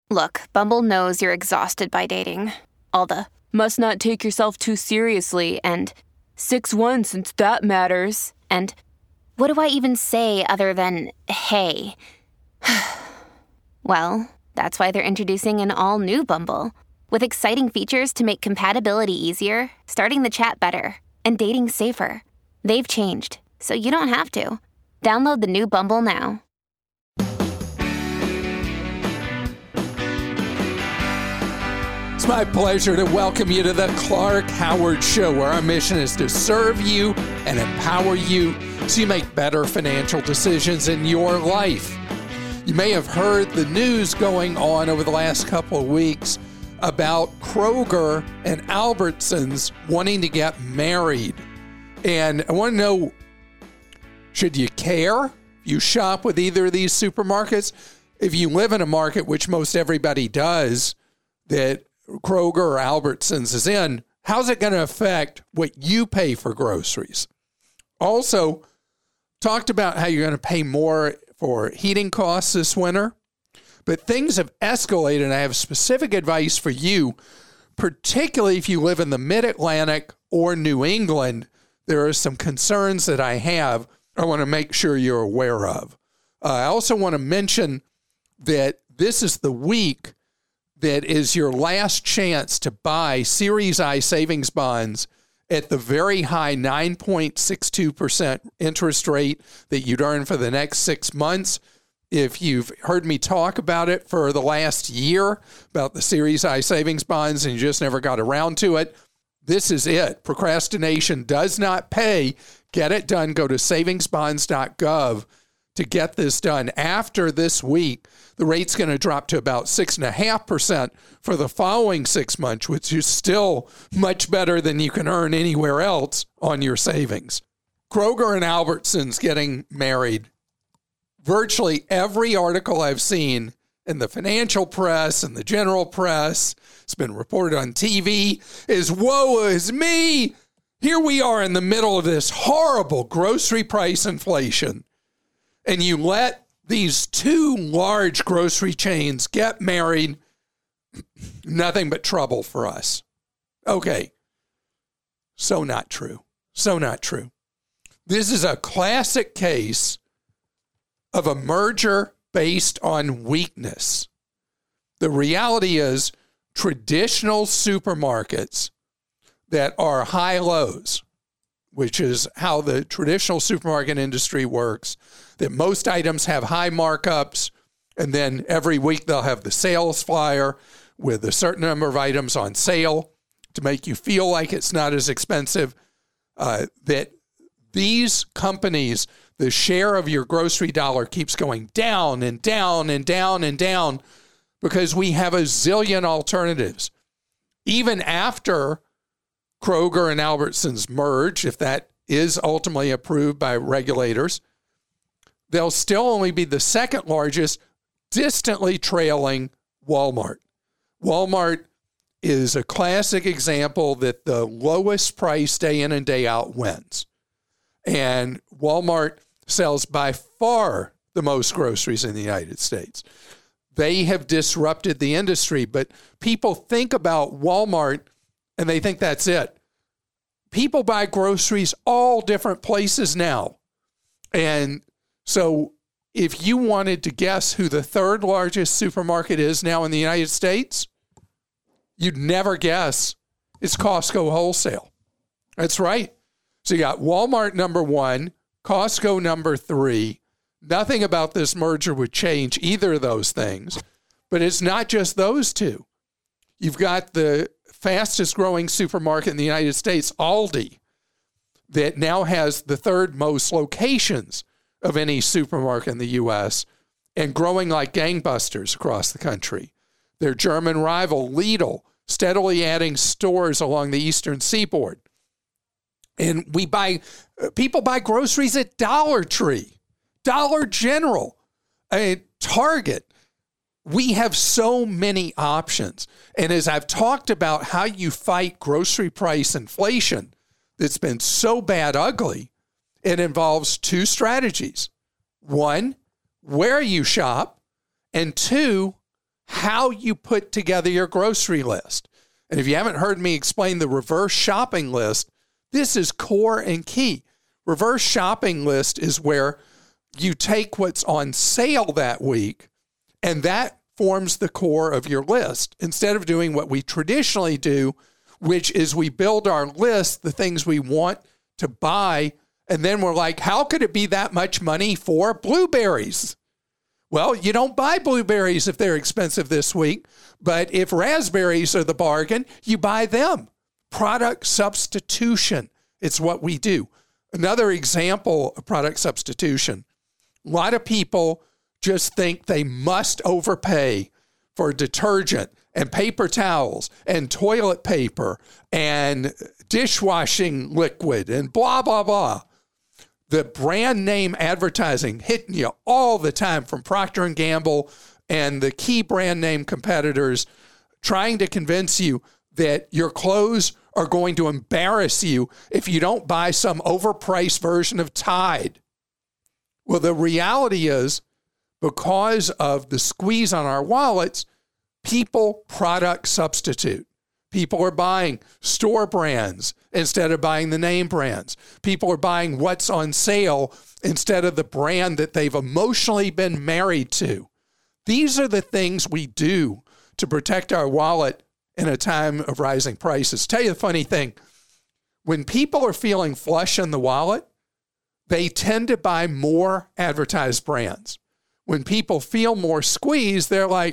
Look, Bumble knows you're exhausted by dating. All the must not take yourself too seriously and 6'1" since that matters. And what do I even say other than hey? Well, that's why they're introducing an all-new Bumble with exciting features to make compatibility easier, starting the chat better, and dating safer. They've changed, so you don't have to. Download the new Bumble now. It's my pleasure to welcome you to the Clark Howard Show, where our mission is to serve you and empower you so you make better financial decisions in your life. You may have heard the news going on over the last couple of weeks about Kroger and Albertsons wanting to get married. And I want to know, should you care if you shop with either of these supermarkets? If you live in a market, which most everybody does, that Kroger or Albertsons is in, how's it going to affect what you pay for groceries? Also, talked about how you're going to pay more for heating costs this winter, but things have escalated, and I have specific advice for you, particularly if you live in the Mid-Atlantic or New England. There are some concerns that I have I want to make sure you're aware of. I also want to mention that this is the week that is your last chance to buy Series I savings bonds at the very high 9.62% interest rate that you'd earn for the next 6 months. If you've heard me talk about it for the last year, about the Series I savings bonds, and you just never got around to it, this is it. Procrastination does not pay. Get it done. Go to savingsbonds.gov to get this done. After this week, the rate's going to drop to about 6.5% for the following 6 months, which is still much better than you can earn anywhere else on your savings. Kroger and Albertsons getting married. Virtually every article I've seen in the financial press and the general press, it's been reported on TV, is woe is me. Here we are in the middle of this horrible grocery price inflation, and you let these two large grocery chains get married. Nothing but trouble for us. Okay. So not true. So not true. This is a classic case of a merger based on weakness. The reality is traditional supermarkets that are high-lows, which is how the traditional supermarket industry works, that most items have high markups, and then every week they'll have the sales flyer with a certain number of items on sale to make you feel like it's not as expensive, that these companies, the share of your grocery dollar keeps going down and down and down and down because we have a zillion alternatives. Even after Kroger and Albertsons merge, if that is ultimately approved by regulators, they'll still only be the second largest, distantly trailing Walmart. Walmart is a classic example that the lowest price day in and day out wins. And Walmart sells by far the most groceries in the United States. They have disrupted the industry, but people think about Walmart and they think that's it. People buy groceries all different places now. And so if you wanted to guess who the third largest supermarket is now in the United States, you'd never guess. It's Costco Wholesale. That's right. So you got Walmart number one, Costco number three. Nothing about this merger would change either of those things. But it's not just those two. You've got the fastest growing supermarket in the United States, Aldi, that now has the third most locations of any supermarket in the U.S. and growing like gangbusters across the country. Their German rival, Lidl, steadily adding stores along the eastern seaboard. And people buy groceries at Dollar Tree, Dollar General, Target. We have so many options. And as I've talked about how you fight grocery price inflation that's been so bad ugly, it involves two strategies. One, where you shop, and two, how you put together your grocery list. And if you haven't heard me explain the reverse shopping list, this is core and key. Reverse shopping list is where you take what's on sale that week, and that forms the core of your list. Instead of doing what we traditionally do, which is we build our list, the things we want to buy, and then we're like, how could it be that much money for blueberries? Well, you don't buy blueberries if they're expensive this week, but if raspberries are the bargain, you buy them. Product substitution. It's what we do. Another example of product substitution. A lot of people just think they must overpay for detergent and paper towels and toilet paper and dishwashing liquid and blah, blah, blah. The brand name advertising hitting you all the time from Procter & Gamble and the key brand name competitors trying to convince you that your clothes are going to embarrass you if you don't buy some overpriced version of Tide. Well, the reality is, because of the squeeze on our wallets, people product substitute. People are buying store brands instead of buying the name brands. People are buying what's on sale instead of the brand that they've emotionally been married to. These are the things we do to protect our wallet in a time of rising prices. Tell you the funny thing, when people are feeling flush in the wallet, they tend to buy more advertised brands. When people feel more squeezed, they're like,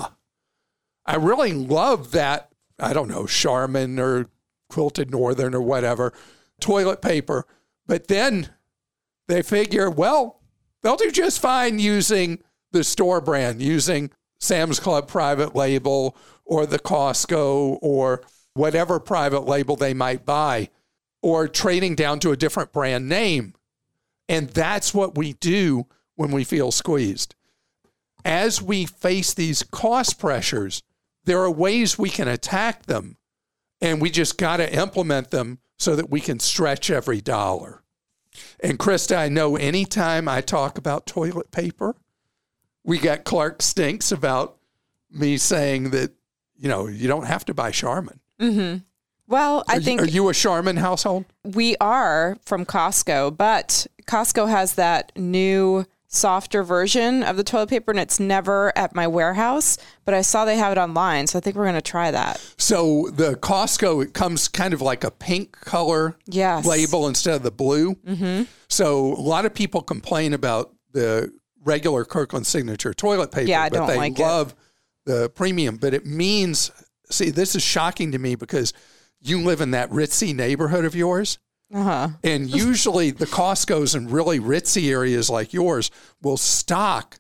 I really love that, I don't know, Charmin or Quilted Northern or whatever, toilet paper. But then they figure, well, they'll do just fine using the store brand, using Sam's Club private label or the Costco or whatever private label they might buy, or trading down to a different brand name. And that's what we do when we feel squeezed. As we face these cost pressures, there are ways we can attack them, and we just got to implement them so that we can stretch every dollar. And Krista, I know anytime I talk about toilet paper, we got Clark Stinks about me saying that, you don't have to buy Charmin. Mm-hmm. Well, I think... Are you a Charmin household? We are from Costco, but Costco has that new softer version of the toilet paper, and it's never at my warehouse, but I saw they have it online, so I think we're going to try that. So the Costco, it comes kind of like a pink color label instead of the blue. Mm-hmm. So a lot of people complain about the regular Kirkland Signature toilet paper, but they love the premium. But it means, see, this is shocking to me because you live in that ritzy neighborhood of yours. Uh-huh. And usually the Costco's in really ritzy areas like yours will stock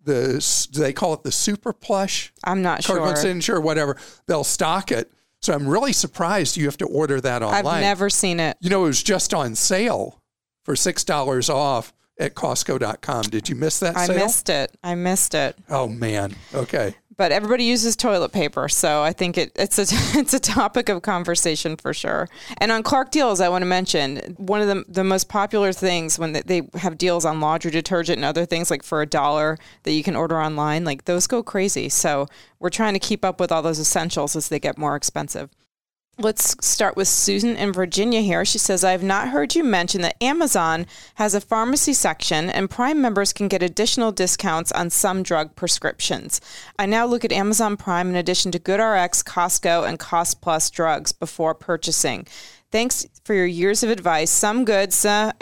they call it the super plush. I'm not sure. Kirkland Signature or whatever. They'll stock it. So I'm really surprised you have to order that online. I've never seen it. It was just on sale for $6 off at Costco.com. Did you miss that sale? I missed it. Oh, man. Okay. But everybody uses toilet paper, so I think it's a topic of conversation for sure. And on Clark Deals, I want to mention one of the most popular things when they have deals on laundry detergent and other things, like for $1 that you can order online, like those go crazy. So we're trying to keep up with all those essentials as they get more expensive. Let's start with Susan in Virginia here. She says, I have not heard you mention that Amazon has a pharmacy section and Prime members can get additional discounts on some drug prescriptions. I now look at Amazon Prime in addition to GoodRx, Costco, and Cost Plus drugs before purchasing. Thanks for your years of advice. Some good,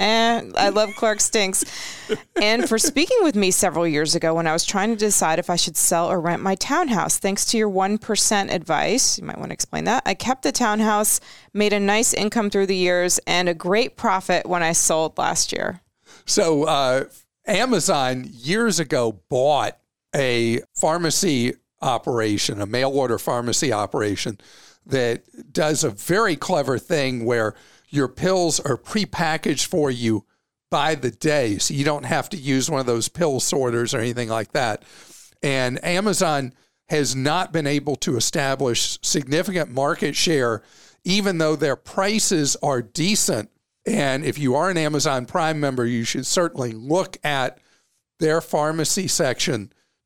I love Clark Stinks. And for speaking with me several years ago when I was trying to decide if I should sell or rent my townhouse. Thanks to your 1% advice, you might want to explain that. I kept the townhouse, made a nice income through the years, and a great profit when I sold last year. So Amazon years ago bought a pharmacy operation, a mail order pharmacy operation that does a very clever thing where your pills are prepackaged for you by the day. So you don't have to use one of those pill sorters or anything like that. And Amazon has not been able to establish significant market share, even though their prices are decent. And if you are an Amazon Prime member, you should certainly look at their pharmacy section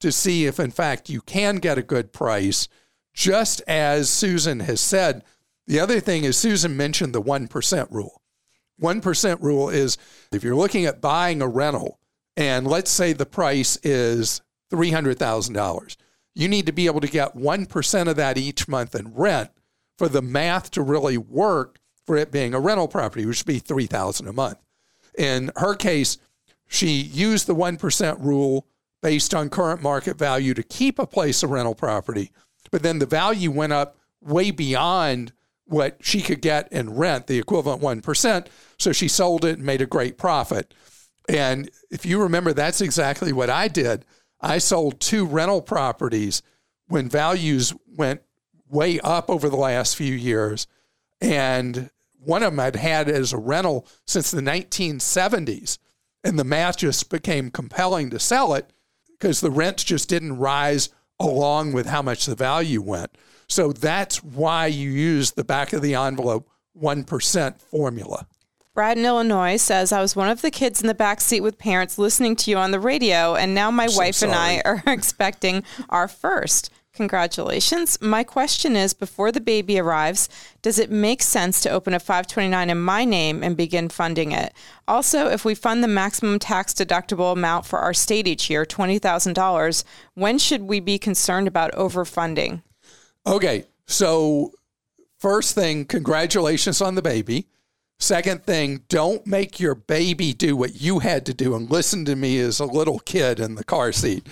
to see if, in fact, you can get a good price, just as Susan has said. The other thing is Susan mentioned the 1% rule. 1% rule is if you're looking at buying a rental, and let's say the price is $300,000, you need to be able to get 1% of that each month in rent for the math to really work for it being a rental property, which would be $3,000 a month. In her case, she used the 1% rule based on current market value to keep a place a rental property, but then the value went up way beyond what she could get in rent, the equivalent 1%, so she sold it and made a great profit. And if you remember, that's exactly what I did. I sold 2 rental properties when values went way up over the last few years, and one of them I'd had as a rental since the 1970s, and the math just became compelling to sell it because the rents just didn't rise along with how much the value went. So that's why you use the back of the envelope 1% formula. Brad in Illinois says, I was one of the kids in the back seat with parents listening to you on the radio, and now my wife and I are expecting our first. Congratulations. My question is, before the baby arrives, does it make sense to open a 529 in my name and begin funding it? Also, if we fund the maximum tax deductible amount for our state each year, $20,000, when should we be concerned about overfunding? Okay, so first thing, congratulations on the baby. Second thing, don't make your baby do what you had to do and listen to me as a little kid in the car seat.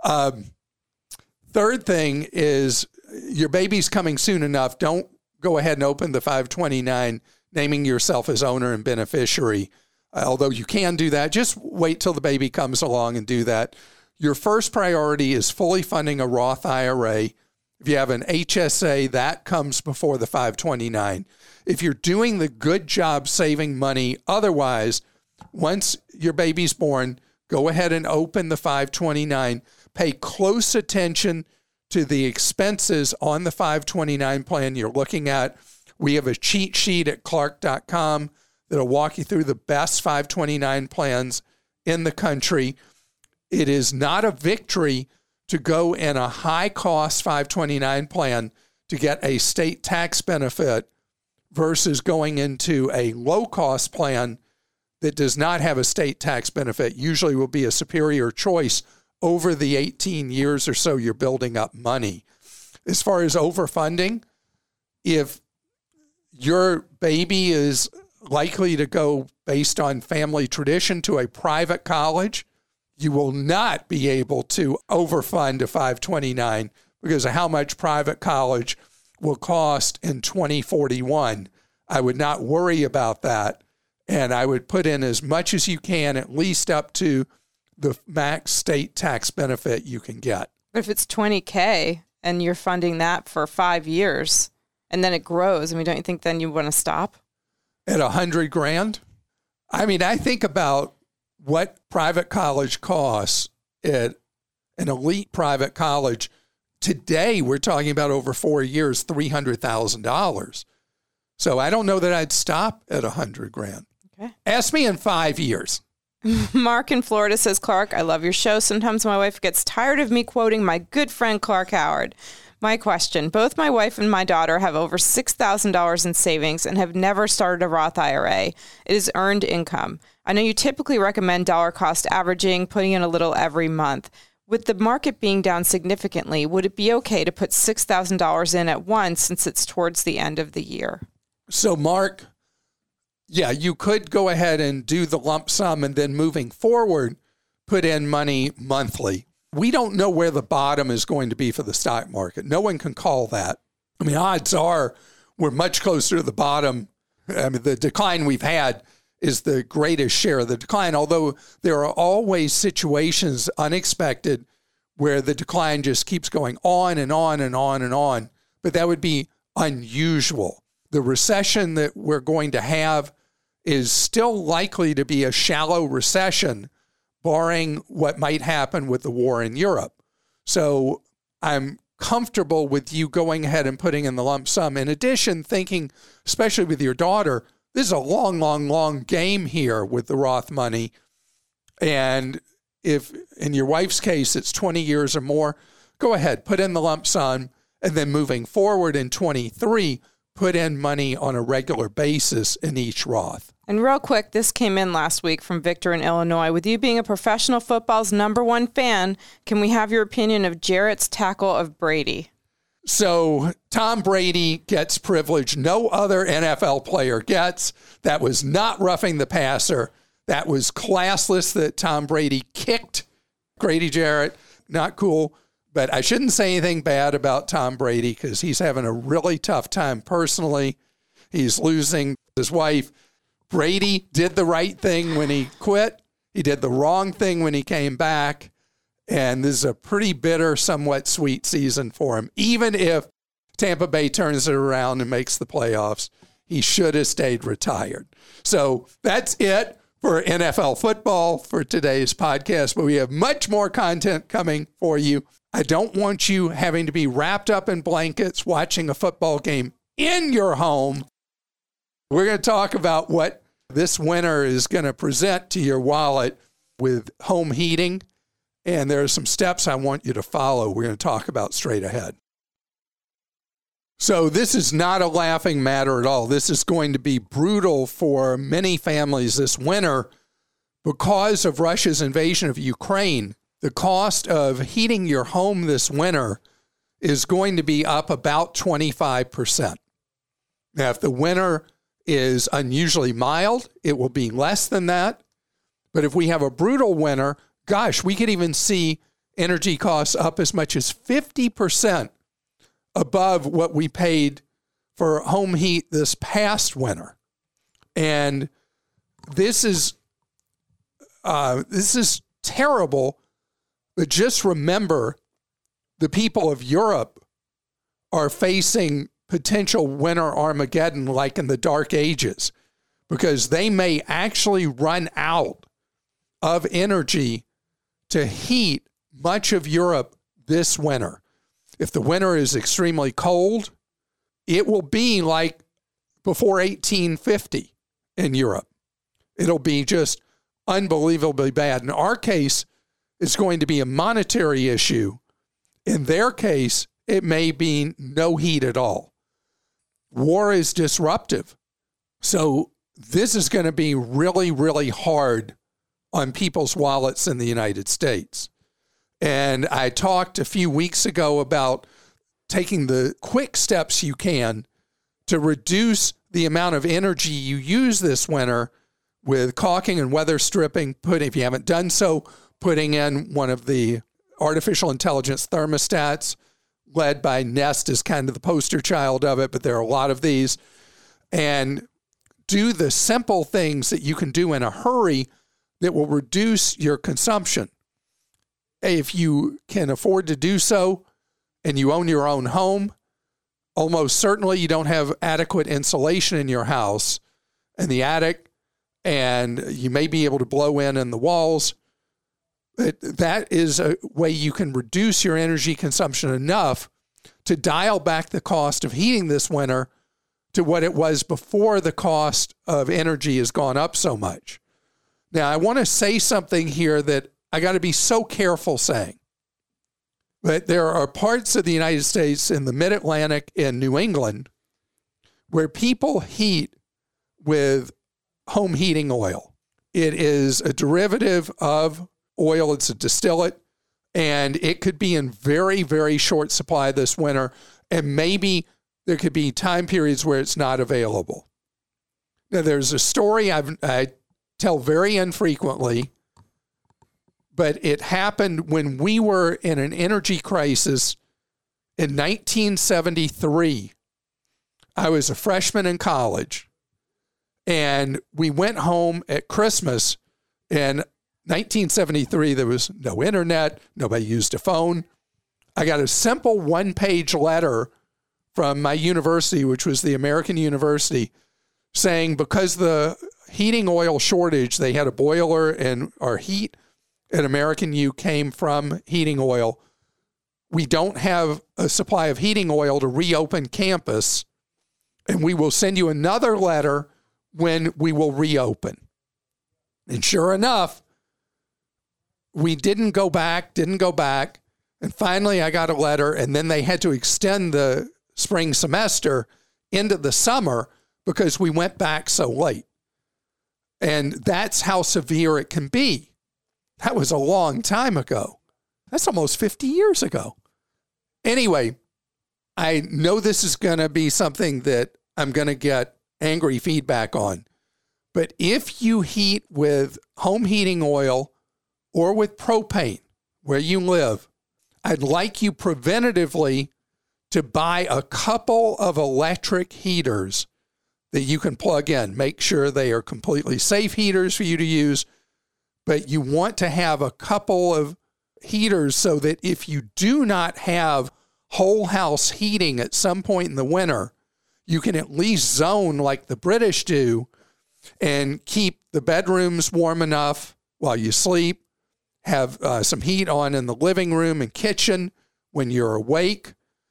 Third thing is your baby's coming soon enough. Don't go ahead and open the 529 naming yourself as owner and beneficiary. Although you can do that, just wait till the baby comes along and do that. Your first priority is fully funding a Roth IRA. If you have an HSA, that comes before the 529. If you're doing the good job saving money otherwise, once your baby's born, go ahead and open the 529. Pay close attention to the expenses on the 529 plan you're looking at. We have a cheat sheet at Clark.com that'll walk you through the best 529 plans in the country. It is not a victory to go in a high-cost 529 plan to get a state tax benefit versus going into a low-cost plan that does not have a state tax benefit. Usually will be a superior choice over the 18 years or so you're building up money. As far as overfunding, if your baby is likely to go based on family tradition to a private college, you will not be able to overfund a 529 because of how much private college will cost in 2041. I would not worry about that. And I would put in as much as you can, at least up to the max state tax benefit you can get. But if it's $20K and you're funding that for 5 years and then it grows, I mean, don't you think then you want to stop? At $100,000? I mean, I think about what private college costs at an elite private college. Today, we're talking about over 4 years, $300,000. So I don't know that I'd stop at $100,000. Okay. Ask me in 5 years. Mark in Florida says, Clark, I love your show. Sometimes my wife gets tired of me quoting my good friend Clark Howard. My question, both my wife and my daughter have over $6,000 in savings and have never started a Roth IRA. It is earned income. I know you typically recommend dollar cost averaging, putting in a little every month. With the market being down significantly, would it be okay to put $6,000 in at once since it's towards the end of the year? So, Mark, yeah, you could go ahead and do the lump sum and then moving forward, put in money monthly. We don't know where the bottom is going to be for the stock market. No one can call that. I mean, odds are we're much closer to the bottom. I mean, the decline we've had is the greatest share of the decline, although there are always situations unexpected where the decline just keeps going on and on and on and on. But that would be unusual. The recession that we're going to have is still likely to be a shallow recession, barring what might happen with the war in Europe. So I'm comfortable with you going ahead and putting in the lump sum. In addition, thinking, especially with your daughter, this is a long, long, long game here with the Roth money. And if in your wife's case it's 20 years or more, go ahead, put in the lump sum, and then moving forward in 23, put in money on a regular basis in each Roth. And real quick, this came in last week from Victor in Illinois. With you being a professional football's #1 fan, can we have your opinion of Jarrett's tackle of Brady? So Tom Brady gets privilege no other NFL player gets. That was not roughing the passer. That was classless that Tom Brady kicked Grady Jarrett. Not cool. But I shouldn't say anything bad about Tom Brady because he's having a really tough time personally. He's losing his wife. Brady did the right thing when he quit. He did the wrong thing when he came back. And this is a pretty bitter, somewhat sweet season for him. Even if Tampa Bay turns it around and makes the playoffs, he should have stayed retired. So that's it for NFL football for today's podcast. But we have much more content coming for you. I don't want you having to be wrapped up in blankets watching a football game in your home. We're going to talk about what this winter is going to present to your wallet with home heating. And there are some steps I want you to follow. We're going to talk about straight ahead. So this is not a laughing matter at all. This is going to be brutal for many families this winter because of Russia's invasion of Ukraine. The cost of heating your home this winter is going to be up about 25%. Now, if the winter is unusually mild, it will be less than that. But if we have a brutal winter, gosh, we could even see energy costs up as much as 50% above what we paid for home heat this past winter. And this is terrible. But just remember, the people of Europe are facing potential winter Armageddon like in the Dark Ages, because they may actually run out of energy to heat much of Europe this winter. If the winter is extremely cold, it will be like before 1850 in Europe. It'll be just unbelievably bad. In our case, it's going to be a monetary issue. In their case, it may be no heat at all. War is disruptive. So this is going to be really, really hard on people's wallets in the United States. And I talked a few weeks ago about taking the quick steps you can to reduce the amount of energy you use this winter with caulking and weather stripping. If you haven't done so, putting in one of the artificial intelligence thermostats led by Nest is kind of the poster child of it, but there are a lot of these. And do the simple things that you can do in a hurry that will reduce your consumption. If you can afford to do so and you own your own home, almost certainly you don't have adequate insulation in your house in the attic, and you may be able to blow in the walls. That is a way you can reduce your energy consumption enough to dial back the cost of heating this winter to what it was before the cost of energy has gone up so much. Now, I want to say something here that I got to be so careful saying. But there are parts of the United States in the mid-Atlantic and New England where people heat with home heating oil. It is a derivative of oil. It's a distillate, and it could be in very, very short supply this winter, and maybe there could be time periods where it's not available. Now, there's a story I tell very infrequently, but it happened when we were in an energy crisis in 1973. I was a freshman in college, and we went home at Christmas. In 1973, there was no internet. Nobody used a phone. I got a simple one-page letter from my university, which was the American University, saying because the heating oil shortage, they had a boiler, and our heat at American U came from heating oil. We don't have a supply of heating oil to reopen campus, and we will send you another letter when we will reopen. And sure enough, we didn't go back. And finally I got a letter, and then they had to extend the spring semester into the summer because we went back so late. And that's how severe it can be. That was a long time ago. That's almost 50 years ago. Anyway, I know this is going to be something that I'm going to get angry feedback on. But if you heat with home heating oil or with propane where you live, I'd like you preventatively to buy a couple of electric heaters that you can plug in. Make sure they are completely safe heaters for you to use, but you want to have a couple of heaters so that if you do not have whole house heating at some point in the winter, you can at least zone like the British do and keep the bedrooms warm enough while you sleep, have some heat on in the living room and kitchen when you're awake,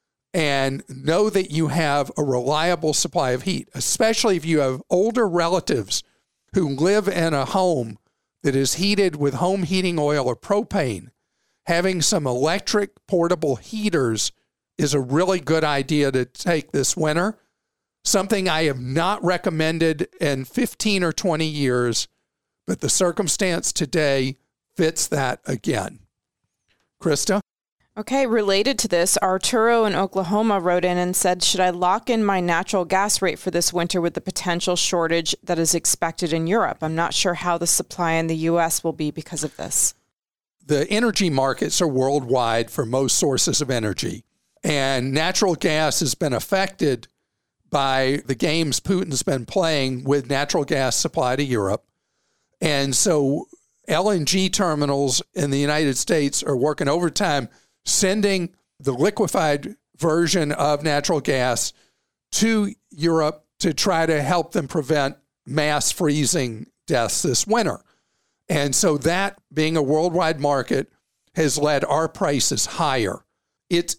and know that you have a reliable supply of heat, especially if you have older relatives who live in a home that is heated with home heating oil or propane. Having some electric portable heaters is a really good idea to take this winter. Something I have not recommended in 15 or 20 years, but the circumstance today fits that again. Krista? Okay, related to this, Arturo in Oklahoma wrote in and said, should I lock in my natural gas rate for this winter with the potential shortage that is expected in Europe? I'm not sure how the supply in the U.S. will be because of this. The energy markets are worldwide for most sources of energy, and natural gas has been affected by the games Putin's been playing with natural gas supply to Europe. And so LNG terminals in the United States are working overtime, sending the liquefied version of natural gas to Europe to try to help them prevent mass freezing deaths this winter. And so that, being a worldwide market, has led our prices higher. It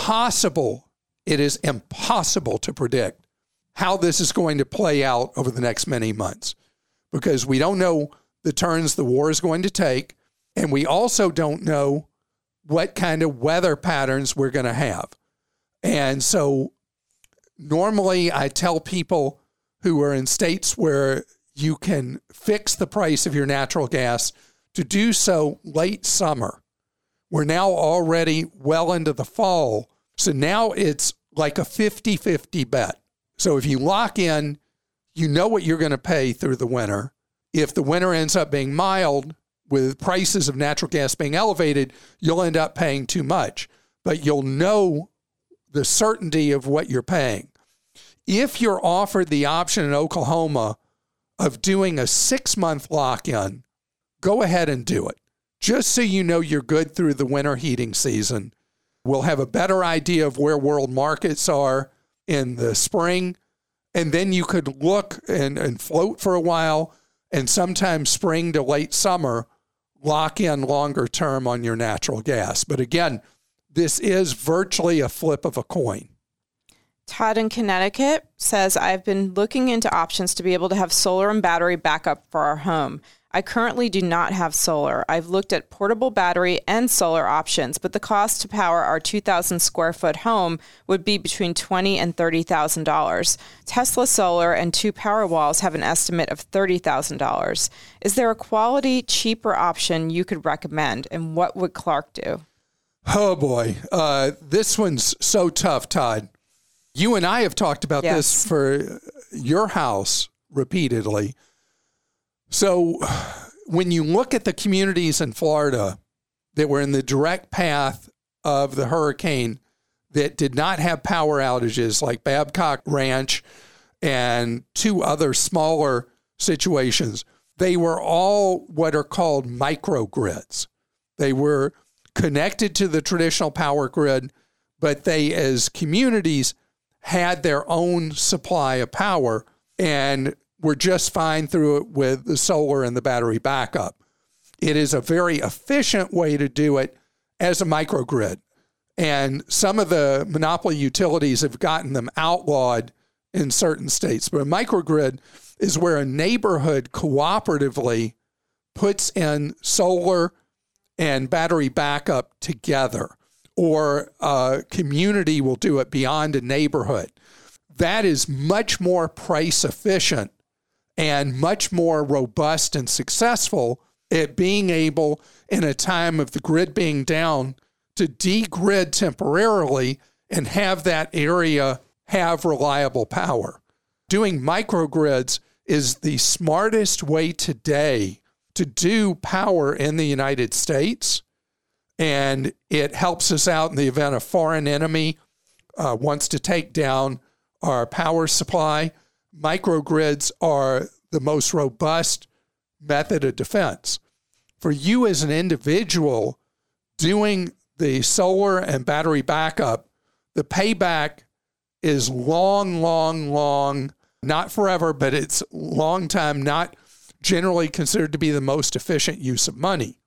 is impossible to predict how this is going to play out over the next many months, because we don't know the turns the war is going to take, and we also don't know what kind of weather patterns we're going to have. And so normally I tell people who are in states where you can fix the price of your natural gas to do so late summer. We're now already well into the fall, so now it's like a 50-50 bet. So if you lock in, you know what you're going to pay through the winter. If the winter ends up being mild, with prices of natural gas being elevated, you'll end up paying too much, but you'll know the certainty of what you're paying. If you're offered the option in Oklahoma of doing a 6-month lock-in, go ahead and do it, just so you know you're good through the winter heating season. We'll have a better idea of where world markets are in the spring, and then you could look and float for a while, and sometime spring to late summer, lock in longer term on your natural gas. But again, this is virtually a flip of a coin. Todd in Connecticut says, I've been looking into options to be able to have solar and battery backup for our home. I currently do not have solar. I've looked at portable battery and solar options, but the cost to power our 2,000 square foot home would be between $20,000 and $30,000. Tesla Solar and 2 Powerwalls have an estimate of $30,000. Is there a quality, cheaper option you could recommend, and what would Clark do? Oh boy, this one's so tough, Todd. You and I have talked about this for your house repeatedly. So when you look at the communities in Florida that were in the direct path of the hurricane that did not have power outages, like Babcock Ranch and 2 other smaller situations, they were all what are called microgrids. They were connected to the traditional power grid, but they, as communities, had their own supply of power and were just fine through it with the solar and the battery backup. It is a very efficient way to do it as a microgrid. And some of the monopoly utilities have gotten them outlawed in certain states. But a microgrid is where a neighborhood cooperatively puts in solar and battery backup together, or a community will do it beyond a neighborhood. That is much more price efficient and much more robust and successful at being able, in a time of the grid being down, to de-grid temporarily and have that area have reliable power. Doing microgrids is the smartest way today to do power in the United States, and it helps us out in the event a foreign enemy wants to take down our power supply. Microgrids are the most robust method of defense. For you as an individual doing the solar and battery backup, the payback is long, not forever, but it's long time, not generally considered to be the most efficient use of money.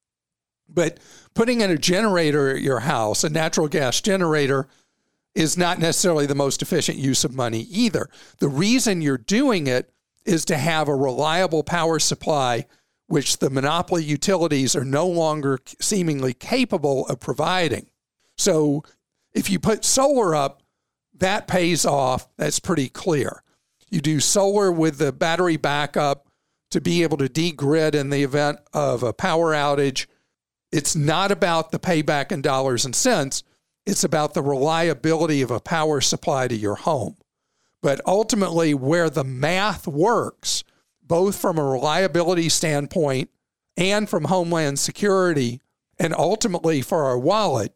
But putting in a generator at your house, a natural gas generator, is not necessarily the most efficient use of money either. The reason you're doing it is to have a reliable power supply, which the monopoly utilities are no longer seemingly capable of providing. So if you put solar up, that pays off. That's pretty clear. You do solar with the battery backup to be able to de-grid in the event of a power outage. It's not about the payback in dollars and cents. It's about the reliability of a power supply to your home. But ultimately, where the math works, both from a reliability standpoint and from Homeland Security, and ultimately for our wallet,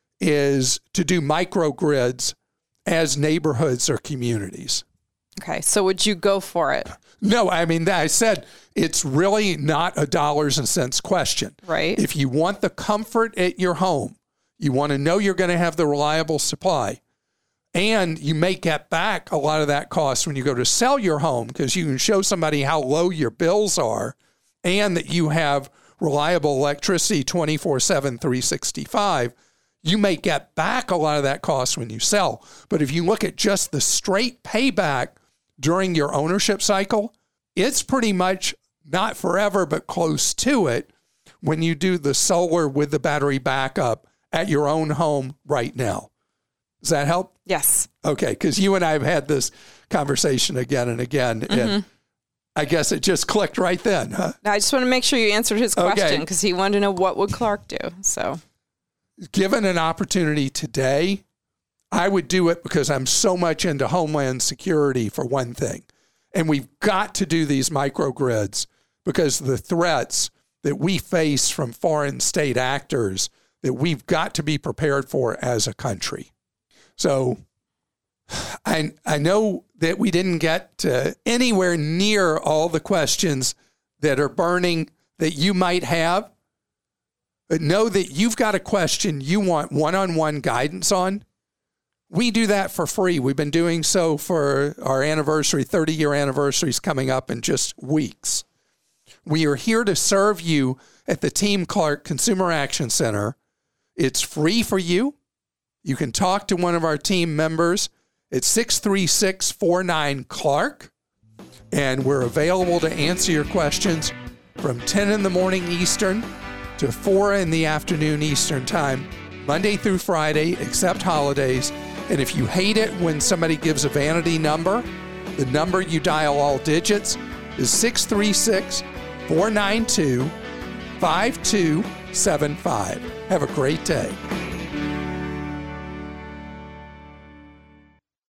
is to do microgrids as neighborhoods or communities. Okay, so would you go for it? No, I mean, I said it's really not a dollars and cents question. Right. If you want the comfort at your home, you want to know you're going to have the reliable supply, and you may get back a lot of that cost when you go to sell your home, because you can show somebody how low your bills are and that you have reliable electricity 24/7, 365. You may get back a lot of that cost when you sell. But if you look at just the straight payback during your ownership cycle, it's pretty much not forever, but close to it when you do the solar with the battery backup at your own home right now. Does that help? Yes. Okay, because you and I have had this conversation again and again, and I guess it just clicked right then, huh? I just want to make sure you answered his question, because he wanted to know what would Clark do. So, given an opportunity today, I would do it because I'm so much into Homeland Security, for one thing. And we've got to do these microgrids because the threats that we face from foreign state actors that we've got to be prepared for as a country. So I know that we didn't get anywhere near all the questions that are burning that you might have, but know that you've got a question you want one-on-one guidance on. We do that for free. We've been doing so for our anniversary, 30-year anniversary is coming up in just weeks. We are here to serve you at the Team Clark Consumer Action Center. It's free for you. You can talk to one of our team members at 636-49-CLARK, and we're available to answer your questions from 10 in the morning Eastern to 4 in the afternoon Eastern time, Monday through Friday, except holidays. And if you hate it when somebody gives a vanity number, the number you dial all digits is 636-492-5275. Have a great day.